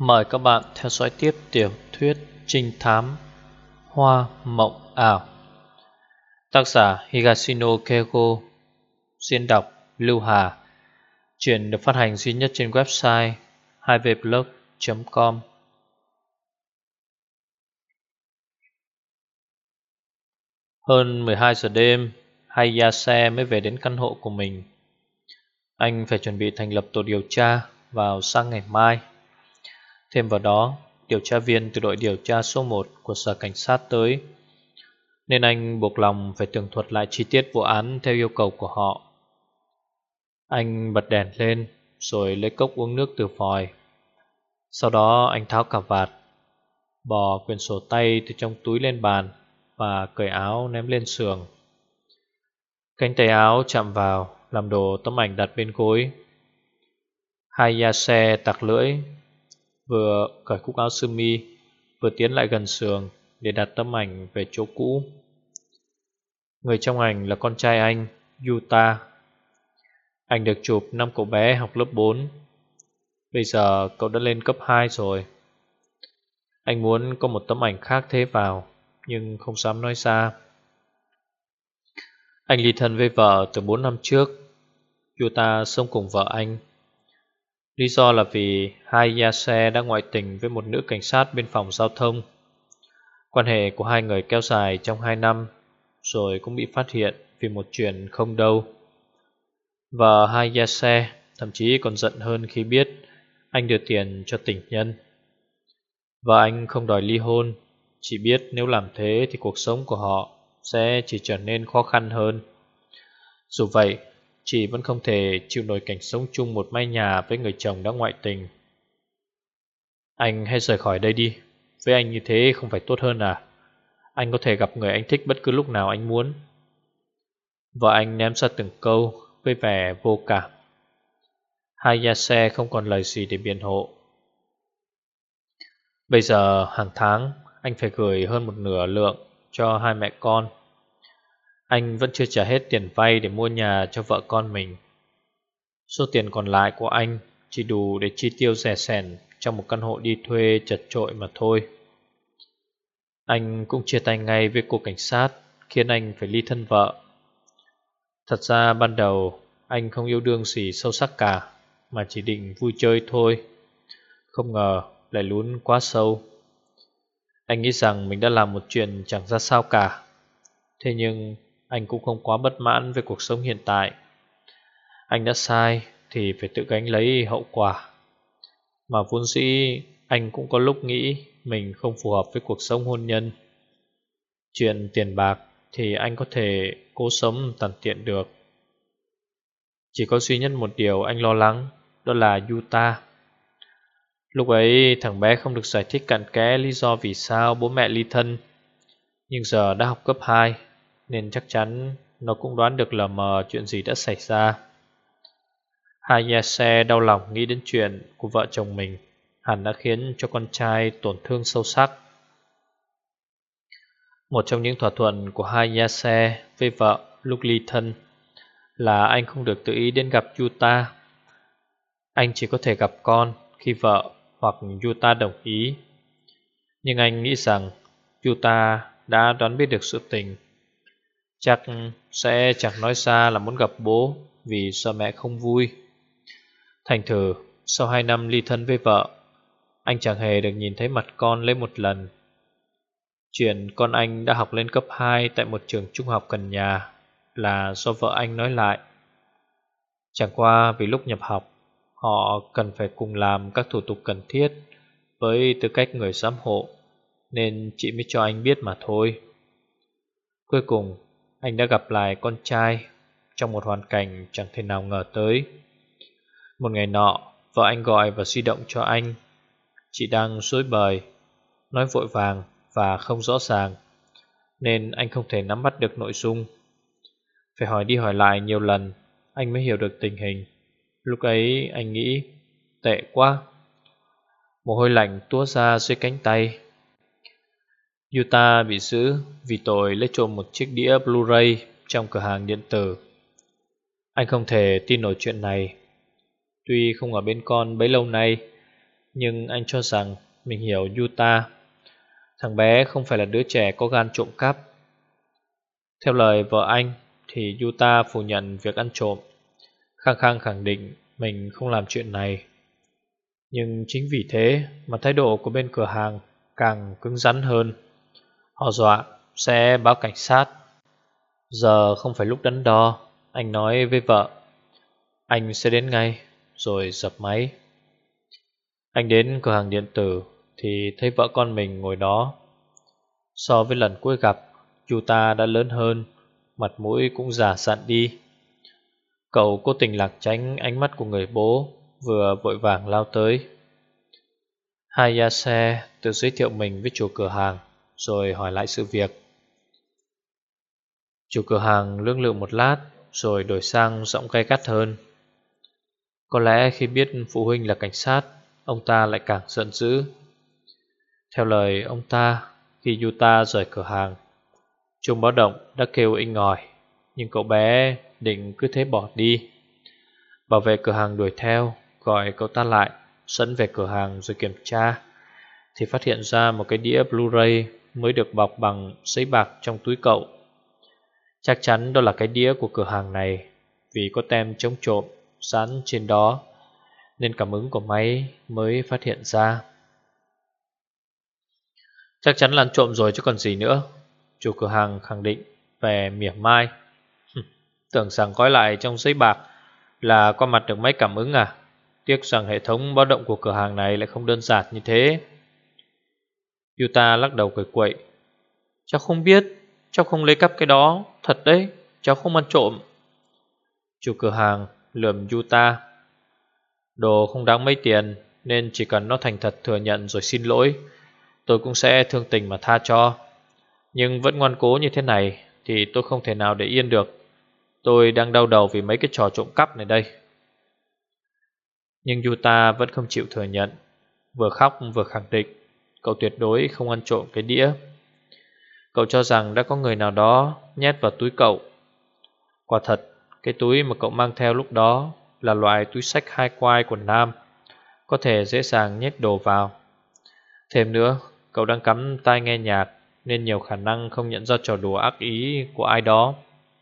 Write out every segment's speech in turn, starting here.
Mời các bạn theo dõi tiếp tiểu thuyết trinh thám Hoa Mộng Ảo. Tác giả Higashino Keigo. Diễn đọc Lưu Hà. Truyện được phát hành duy nhất trên website 2vblog.com. Hơn 12 giờ đêm, Hayase mới về đến căn hộ của mình. Anh phải chuẩn bị thành lập tổ điều tra vào sáng ngày mai. Thêm vào đó, điều tra viên từ đội điều tra số 1 của sở cảnh sát tới, nên anh buộc lòng phải tường thuật lại chi tiết vụ án theo yêu cầu của họ. Anh bật đèn lên rồi lấy cốc uống nước từ vòi. Sau đó anh tháo cà vạt, bỏ quyển sổ tay từ trong túi lên bàn và cởi áo ném lên giường. Cánh tay áo chạm vào làm đổ tấm ảnh đặt bên gối. Hayase tặc lưỡi, vừa cởi cúc áo sơ mi, vừa tiến lại gần giường để đặt tấm ảnh về chỗ cũ. Người trong ảnh là con trai anh, Yuta. Anh được chụp năm cậu bé học lớp 4. Bây giờ cậu đã lên cấp 2 rồi. Anh muốn có một tấm ảnh khác thế vào, nhưng không dám nói ra. Anh ly thân với vợ từ 4 năm trước. Yuta sống cùng vợ anh. Lý do là vì Hayase đã ngoại tình với một nữ cảnh sát bên phòng giao thông. Quan hệ của hai người kéo dài trong 2 năm, rồi cũng bị phát hiện vì một chuyện không đâu. Vợ Hayase thậm chí còn giận hơn khi biết anh đưa tiền cho tình nhân. Vợ anh không đòi ly hôn, chỉ biết nếu làm thế thì cuộc sống của họ sẽ chỉ trở nên khó khăn hơn. Dù vậy, chị vẫn không thể chịu nổi cảnh sống chung một mái nhà với người chồng đã ngoại tình. Anh hãy rời khỏi đây đi. Với anh như thế không phải tốt hơn à? Anh có thể gặp người anh thích bất cứ lúc nào anh muốn. Vợ anh ném ra từng câu với vẻ vô cảm. Hayase không còn lời gì để biện hộ. Bây giờ hàng tháng anh phải gửi hơn một nửa lượng cho hai mẹ con. Anh vẫn chưa trả hết tiền vay để mua nhà cho vợ con mình. Số tiền còn lại của anh chỉ đủ để chi tiêu rẻ sẻn trong một căn hộ đi thuê chật chội mà thôi. Anh cũng chia tay ngay với cô cảnh sát, khiến anh phải ly thân vợ. Thật ra ban đầu anh không yêu đương gì sâu sắc cả, mà chỉ định vui chơi thôi. Không ngờ lại lún quá sâu. Anh nghĩ rằng mình đã làm một chuyện chẳng ra sao cả. Thế nhưng anh cũng không quá bất mãn với cuộc sống hiện tại. Anh đã sai thì phải tự gánh lấy hậu quả. Mà vốn dĩ anh cũng có lúc nghĩ mình không phù hợp với cuộc sống hôn nhân. Chuyện tiền bạc thì anh có thể cố sống tằn tiện được. Chỉ có duy nhất một điều anh lo lắng, đó là Yuta. Lúc ấy thằng bé không được giải thích cặn kẽ lý do vì sao bố mẹ ly thân. Nhưng giờ đã học cấp 2, nên chắc chắn nó cũng đoán được lờ mờ chuyện gì đã xảy ra. Hayase đau lòng nghĩ đến chuyện của vợ chồng mình hẳn đã khiến cho con trai tổn thương sâu sắc. Một trong những thỏa thuận của Hayase với vợ lúc ly thân là anh không được tự ý đến gặp Yuta. Anh chỉ có thể gặp con khi vợ hoặc Yuta đồng ý. Nhưng anh nghĩ rằng Yuta đã đoán biết được sự tình. Chắc sẽ chẳng nói ra là muốn gặp bố vì sợ mẹ không vui. Thành thử sau 2 năm ly thân với vợ, anh chẳng hề được nhìn thấy mặt con lấy một lần. Chuyện con anh đã học lên cấp 2 tại một trường trung học gần nhà là do vợ anh nói lại. Chẳng qua vì lúc nhập học, họ cần phải cùng làm các thủ tục cần thiết với tư cách người giám hộ, nên chị mới cho anh biết mà thôi. Cuối cùng, anh đã gặp lại con trai trong một hoàn cảnh chẳng thể nào ngờ tới. Một ngày nọ, vợ anh gọi vào di động cho anh. Chị đang rối bời, nói vội vàng và không rõ ràng, nên anh không thể nắm bắt được nội dung. Phải hỏi đi hỏi lại nhiều lần, anh mới hiểu được tình hình. Lúc ấy anh nghĩ, tệ quá. Mồ hôi lạnh túa ra dưới cánh tay. Yuta bị giữ vì tội lấy trộm một chiếc đĩa Blu-ray trong cửa hàng điện tử. Anh không thể tin nổi chuyện này. Tuy không ở bên con bấy lâu nay, Nhưng anh cho rằng mình hiểu Yuta. Thằng bé không phải là đứa trẻ có gan trộm cắp. Theo lời vợ anh thì Yuta phủ nhận việc ăn trộm, khăng khăng khẳng định mình không làm chuyện này. Nhưng chính vì thế mà thái độ của bên cửa hàng càng cứng rắn hơn. Họ dọa sẽ báo cảnh sát. Giờ không phải lúc đắn đo, anh nói với vợ. Anh sẽ đến ngay, rồi dập máy. Anh đến cửa hàng điện tử thì thấy vợ con mình ngồi đó. So với lần cuối gặp, Yuta đã lớn hơn, mặt mũi cũng già dặn đi. Cậu cố tình lạc tránh ánh mắt của người bố, vừa vội vàng lao tới. Hayase tự giới thiệu mình với chủ cửa hàng, rồi hỏi lại sự việc. Chủ cửa hàng lưỡng lự một lát, rồi đổi sang giọng gay gắt hơn. Có lẽ khi biết phụ huynh là cảnh sát, ông ta lại càng giận dữ. Theo lời ông ta, khi Yuta rời cửa hàng, chuông báo động đã kêu inh ỏi, nhưng cậu bé định cứ thế bỏ đi. Bảo vệ cửa hàng đuổi theo, gọi cậu ta lại, dẫn về cửa hàng rồi kiểm tra, thì phát hiện ra một cái đĩa Blu-ray mới được bọc bằng giấy bạc trong túi cậu. Chắc chắn đó là cái đĩa của cửa hàng này, vì có tem chống trộm dán trên đó, nên cảm ứng của máy mới phát hiện ra. Chắc chắn là ăn trộm rồi chứ còn gì nữa, chủ cửa hàng khẳng định vẻ mỉa mai. Tưởng rằng gói lại trong giấy bạc là qua mặt được máy cảm ứng à? Tiếc rằng hệ thống báo động của cửa hàng này lại không đơn giản như thế. Yuta lắc đầu cười quậy. Cháu không biết, cháu không lấy cắp cái đó, thật đấy, cháu không ăn trộm. Chủ cửa hàng lườm Yuta. Đồ không đáng mấy tiền, nên chỉ cần nó thành thật thừa nhận rồi xin lỗi, tôi cũng sẽ thương tình mà tha cho. Nhưng vẫn ngoan cố như thế này thì tôi không thể nào để yên được. Tôi đang đau đầu vì mấy cái trò trộm cắp này đây. Nhưng Yuta vẫn không chịu thừa nhận, vừa khóc vừa khẳng định cậu tuyệt đối không ăn trộm cái đĩa. Cậu cho rằng đã có người nào đó nhét vào túi cậu. Quả thật, cái túi mà cậu mang theo lúc đó là loại túi xách hai quai của nam, có thể dễ dàng nhét đồ vào. Thêm nữa, cậu đang cắm tai nghe nhạc nên nhiều khả năng không nhận ra trò đùa ác ý của ai đó.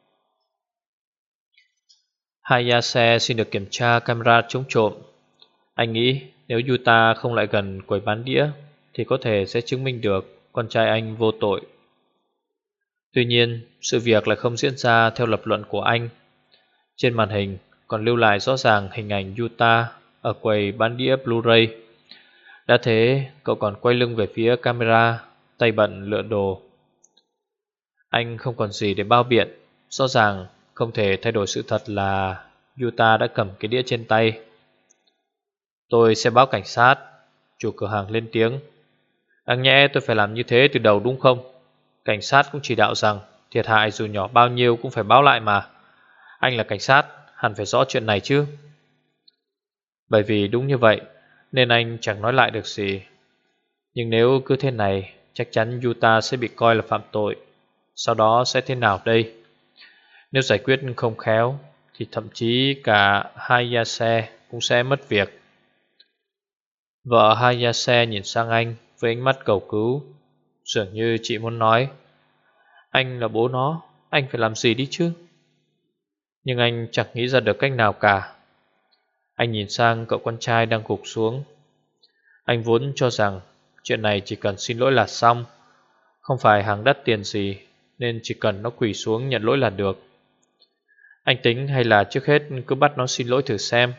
Hayase xin được kiểm tra camera chống trộm. Anh nghĩ nếu Yuta không lại gần quầy bán đĩa thì có thể sẽ chứng minh được con trai anh vô tội. Tuy nhiên, sự việc lại không diễn ra theo lập luận của anh. Trên màn hình còn lưu lại rõ ràng hình ảnh Yuta ở quầy bán đĩa Blu-ray. Đã thế, cậu còn quay lưng về phía camera, tay bận lựa đồ. Anh không còn gì để bao biện. Rõ ràng không thể thay đổi sự thật là Yuta đã cầm cái đĩa trên tay. Tôi sẽ báo cảnh sát. Chủ cửa hàng lên tiếng. Đáng nhẽ tôi phải làm như thế từ đầu đúng không? Cảnh sát cũng chỉ đạo rằng thiệt hại dù nhỏ bao nhiêu cũng phải báo lại mà. Anh là cảnh sát, hẳn phải rõ chuyện này chứ. Bởi vì đúng như vậy nên anh chẳng nói lại được gì. Nhưng nếu cứ thế này, chắc chắn Yuta sẽ bị coi là phạm tội. Sau đó sẽ thế nào đây? Nếu giải quyết không khéo thì thậm chí cả Hayase cũng sẽ mất việc. Vợ Hayase nhìn sang anh với ánh mắt cầu cứu, dường như chị muốn nói, anh là bố nó, anh phải làm gì đi chứ? Nhưng anh chẳng nghĩ ra được cách nào cả. Anh nhìn sang cậu con trai đang gục xuống. Anh vốn cho rằng chuyện này chỉ cần xin lỗi là xong, không phải hàng đắt tiền gì, nên chỉ cần nó quỳ xuống nhận lỗi là được. Anh tính hay là trước hết cứ bắt nó xin lỗi thử xem.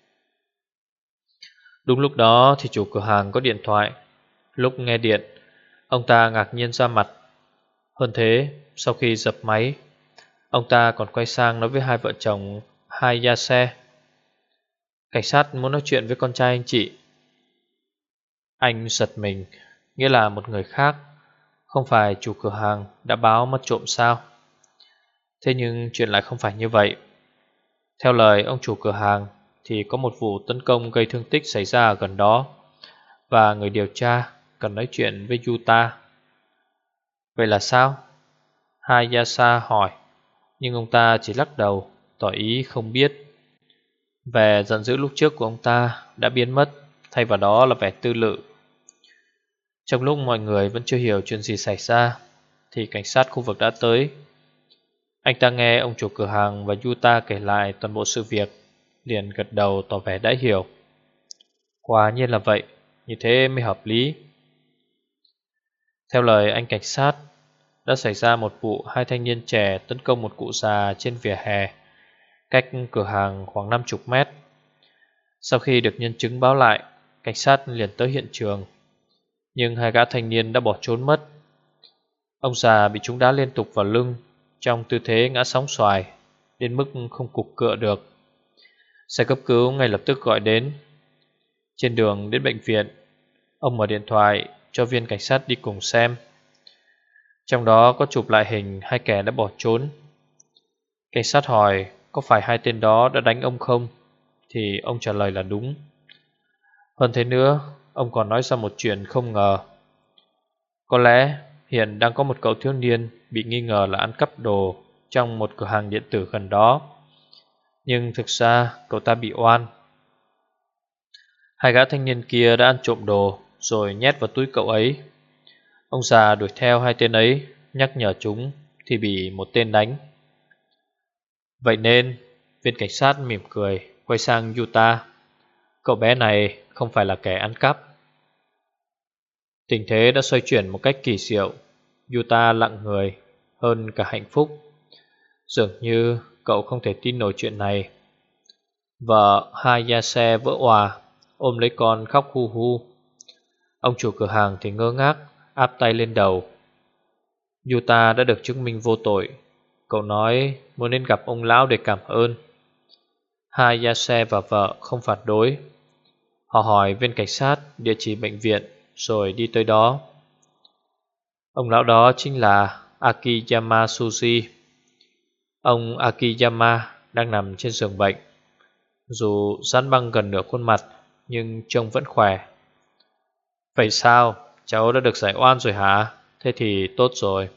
Đúng lúc đó thì chủ cửa hàng có điện thoại. Lúc nghe điện, ông ta ngạc nhiên ra mặt. Hơn thế, sau khi dập máy, ông ta còn quay sang nói với hai vợ chồng Hayase. Cảnh sát muốn nói chuyện với con trai anh chị. Anh giật mình, nghĩa là một người khác, không phải chủ cửa hàng đã báo mất trộm sao? Thế nhưng chuyện lại không phải như vậy. Theo lời ông chủ cửa hàng thì có một vụ tấn công gây thương tích xảy ra ở gần đó, và người điều tra cần nói chuyện với Yuta. Vậy là sao? Hayasa hỏi, nhưng ông ta chỉ lắc đầu, tỏ ý không biết. Vẻ giận dữ lúc trước của ông ta đã biến mất thay vào đó là vẻ tư lự. Trong lúc mọi người vẫn chưa hiểu chuyện gì xảy ra thì cảnh sát khu vực đã tới. Anh ta nghe ông chủ cửa hàng và Yuta kể lại toàn bộ sự việc, liền gật đầu tỏ vẻ đã hiểu. Quả nhiên là vậy, như thế mới hợp lý. Theo lời anh cảnh sát, đã xảy ra một vụ hai thanh niên trẻ tấn công một cụ già trên vỉa hè, cách cửa hàng khoảng 50 mét. Sau khi được nhân chứng báo lại, cảnh sát liền tới hiện trường, nhưng hai gã thanh niên đã bỏ trốn mất. Ông già bị chúng đá liên tục vào lưng, trong tư thế ngã sóng xoài, đến mức không cục cựa được. Xe cấp cứu ngay lập tức gọi đến. Trên đường đến bệnh viện, ông mở điện thoại cho viên cảnh sát đi cùng xem. Trong đó có chụp lại hình hai kẻ đã bỏ trốn. Cảnh sát hỏi có phải hai tên đó đã đánh ông không, thì ông trả lời là đúng. Hơn thế nữa, ông còn nói ra một chuyện không ngờ. Có lẽ hiện đang có một cậu thiếu niên bị nghi ngờ là ăn cắp đồ trong một cửa hàng điện tử gần đó, nhưng thực ra cậu ta bị oan. Hai gã thanh niên kia đã ăn trộm đồ rồi nhét vào túi cậu ấy. Ông già đuổi theo hai tên ấy, nhắc nhở chúng thì bị một tên đánh. Vậy nên viên cảnh sát mỉm cười quay sang Yuta. Cậu bé này không phải là kẻ ăn cắp. Tình thế đã xoay chuyển một cách kỳ diệu. Yuta lặng người hơn cả hạnh phúc. Dường như cậu không thể tin nổi chuyện này. Vợ Hayase vỡ òa, ôm lấy con khóc hu hu. Ông chủ cửa hàng thì ngơ ngác, áp tay lên đầu. Yuta đã được chứng minh vô tội. Cậu nói muốn đến gặp ông lão để cảm ơn. Hayase và vợ không phản đối. Họ hỏi viên cảnh sát địa chỉ bệnh viện rồi đi tới đó. Ông lão đó chính là Akiyama Sushi. Ông Akiyama đang nằm trên giường bệnh. Dù dán băng gần nửa khuôn mặt nhưng trông vẫn khỏe. Vậy sao? Cháu đã được giải oan rồi hả? Thế thì tốt rồi.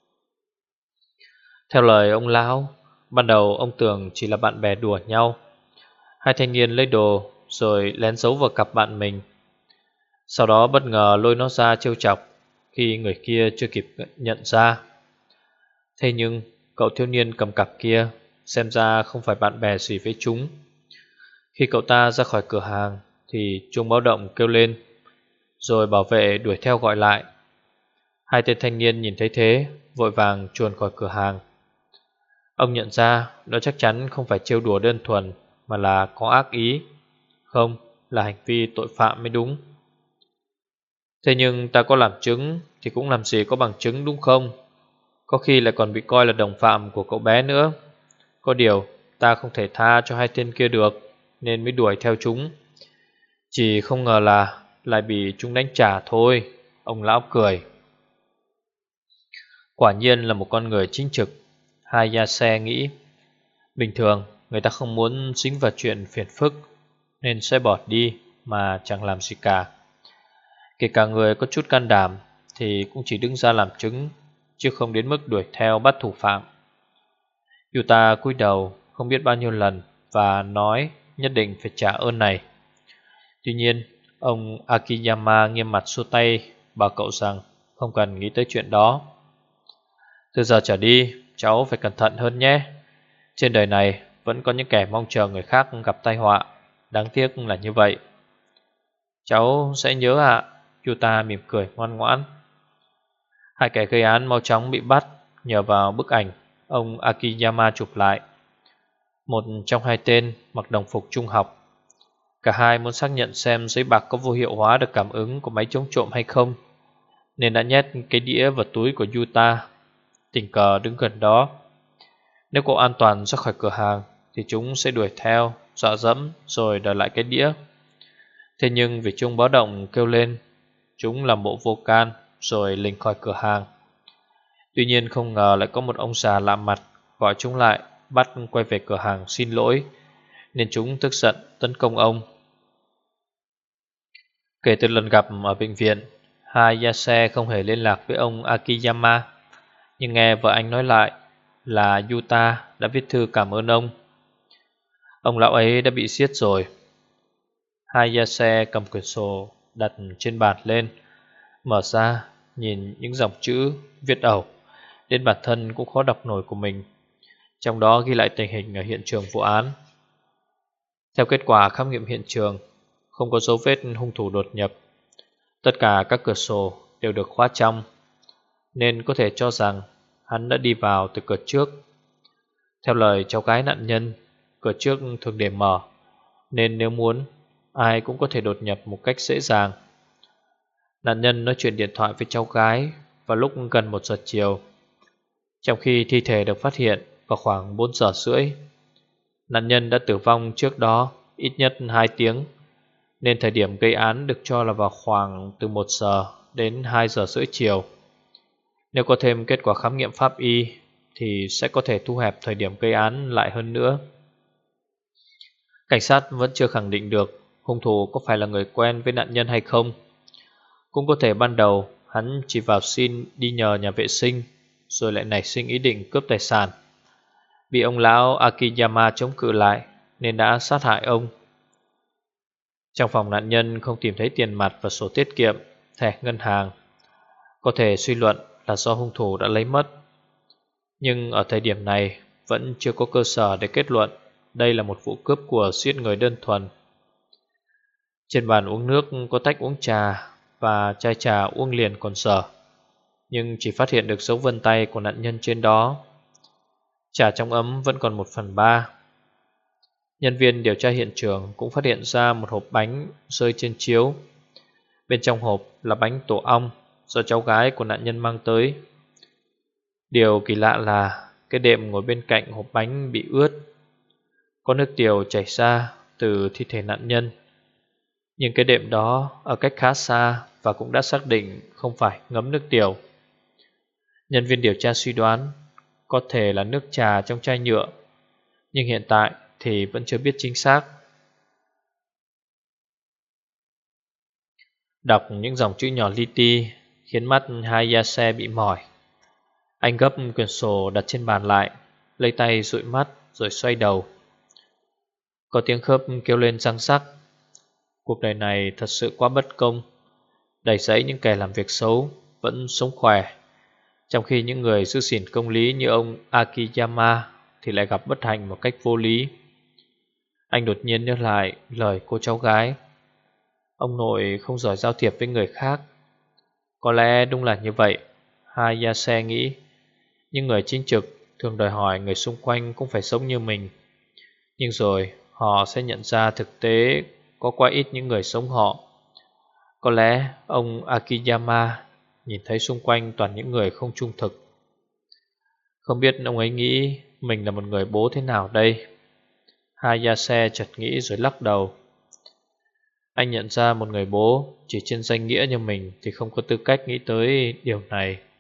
Theo lời ông lão, ban đầu ông tưởng chỉ là bạn bè đùa nhau. Hai thanh niên lấy đồ rồi lén giấu vào cặp bạn mình. Sau đó bất ngờ lôi nó ra trêu chọc khi người kia chưa kịp nhận ra. Thế nhưng cậu thiếu niên cầm cặp kia xem ra không phải bạn bè gì với chúng. Khi cậu ta ra khỏi cửa hàng thì chuông báo động kêu lên, rồi bảo vệ đuổi theo gọi lại. Hai tên thanh niên nhìn thấy thế vội vàng chuồn khỏi cửa hàng. Ông nhận ra đó chắc chắn không phải trêu đùa đơn thuần, mà là có ác ý. Không, là hành vi tội phạm mới đúng. Thế nhưng ta có làm chứng thì cũng làm gì có bằng chứng đúng không? Có khi lại còn bị coi là đồng phạm của cậu bé nữa. Có điều ta không thể tha cho hai tên kia được, nên mới đuổi theo chúng. Chỉ không ngờ là lại bị chúng đánh trả thôi. Ông lão cười. Quả nhiên là một con người chính trực, Hayase nghĩ. Bình thường người ta không muốn dính vào chuyện phiền phức nên sẽ bỏ đi mà chẳng làm gì cả. Kể cả người có chút can đảm thì cũng chỉ đứng ra làm chứng, chứ không đến mức đuổi theo bắt thủ phạm. Yuta cúi đầu không biết bao nhiêu lần và nói nhất định phải trả ơn này. Tuy nhiên ông Akiyama nghiêm mặt xua tay, bảo cậu rằng không cần nghĩ tới chuyện đó. Từ giờ trở đi cháu phải cẩn thận hơn nhé. Trên đời này vẫn có những kẻ mong chờ người khác gặp tai họa. Đáng tiếc là như vậy. Cháu sẽ nhớ ạ. Yuta mỉm cười ngoan ngoãn. Hai kẻ gây án mau chóng bị bắt nhờ vào bức ảnh ông Akiyama chụp lại. Một trong hai tên mặc đồng phục trung học. Cả hai muốn xác nhận xem giấy bạc có vô hiệu hóa được cảm ứng của máy chống trộm hay không, nên đã nhét cái đĩa vào túi của Yuta. Tình cờ đứng gần đó. Nếu cậu an toàn ra khỏi cửa hàng thì chúng sẽ đuổi theo, dọa dẫm rồi đòi lại cái đĩa. Thế nhưng vì chuông báo động kêu lên, chúng làm bộ vô can rồi lình khỏi cửa hàng. Tuy nhiên không ngờ lại có một ông già lạ mặt gọi chúng lại, bắt quay về cửa hàng xin lỗi, nên chúng tức giận tấn công ông. Kể từ lần gặp ở bệnh viện, Hayase không hề liên lạc với ông Akiyama. Nhưng nghe vợ anh nói lại là Yuta đã viết thư cảm ơn ông. Ông lão ấy đã bị giết rồi. Hayase cầm quyển sổ đặt trên bàn lên, mở ra, nhìn những dòng chữ viết ẩu, đến bản thân cũng khó đọc nổi của mình. Trong đó ghi lại tình hình ở hiện trường vụ án. Theo kết quả khám nghiệm hiện trường, không có dấu vết hung thủ đột nhập. Tất cả các cửa sổ đều được khóa trong, nên có thể cho rằng hắn đã đi vào từ cửa trước. Theo lời cháu gái nạn nhân, cửa trước thường để mở, nên nếu muốn, ai cũng có thể đột nhập một cách dễ dàng. Nạn nhân nói chuyện điện thoại với cháu gái vào lúc gần 1 giờ chiều, trong khi thi thể được phát hiện vào khoảng 4 giờ rưỡi. Nạn nhân đã tử vong trước đó ít nhất 2 tiếng, nên thời điểm gây án được cho là vào khoảng từ 1 giờ đến 2 giờ rưỡi chiều. Nếu có thêm kết quả khám nghiệm pháp y thì sẽ có thể thu hẹp thời điểm gây án lại hơn nữa. Cảnh sát vẫn chưa khẳng định được hung thủ có phải là người quen với nạn nhân hay không. Cũng có thể ban đầu hắn chỉ vào xin đi nhờ nhà vệ sinh, rồi lại nảy sinh ý định cướp tài sản. Bị ông lão Akiyama chống cự lại nên đã sát hại ông. Trong phòng nạn nhân không tìm thấy tiền mặt và sổ tiết kiệm, thẻ ngân hàng. Có thể suy luận là do hung thủ đã lấy mất. Nhưng ở thời điểm này vẫn chưa có cơ sở để kết luận đây là một vụ cướp của giết người đơn thuần. Trên bàn uống nước có tách uống trà và chai trà uống liền còn dở, nhưng chỉ phát hiện được dấu vân tay của nạn nhân trên đó. Trà trong ấm vẫn còn 1/3. Nhân viên điều tra hiện trường cũng phát hiện ra một hộp bánh rơi trên chiếu. Bên trong hộp là bánh tổ ong do cháu gái của nạn nhân mang tới. Điều kỳ lạ là cái đệm ngồi bên cạnh hộp bánh bị ướt, có nước tiểu chảy ra từ thi thể nạn nhân. Nhưng cái đệm đó ở cách khá xa và cũng đã xác định không phải ngấm nước tiểu. Nhân viên điều tra suy đoán có thể là nước trà trong chai nhựa, nhưng hiện tại thì vẫn chưa biết chính xác. Đọc những dòng chữ nhỏ li ti khiến mắt Hayase bị mỏi. Anh gấp quyển sổ đặt trên bàn lại, lấy tay dụi mắt rồi xoay đầu. Có tiếng khớp kêu lên răng rắc. Cuộc đời này thật sự quá bất công. Đầy dẫy những kẻ làm việc xấu vẫn sống khỏe, trong khi những người giữ gìn công lý như ông Akiyama thì lại gặp bất hạnh một cách vô lý. Anh đột nhiên nhớ lại lời cô cháu gái. Ông nội không giỏi giao thiệp với người khác. Có lẽ đúng là như vậy, Hayase nghĩ. Nhưng người chính trực thường đòi hỏi người xung quanh cũng phải sống như mình. Nhưng rồi họ sẽ nhận ra thực tế có quá ít những người sống họ. Có lẽ ông Akiyama nhìn thấy xung quanh toàn những người không trung thực. Không biết ông ấy nghĩ mình là một người bố thế nào đây? Hayase chợt nghĩ rồi lắc đầu. Anh nhận ra một người bố chỉ trên danh nghĩa như mình thì không có tư cách nghĩ tới điều này.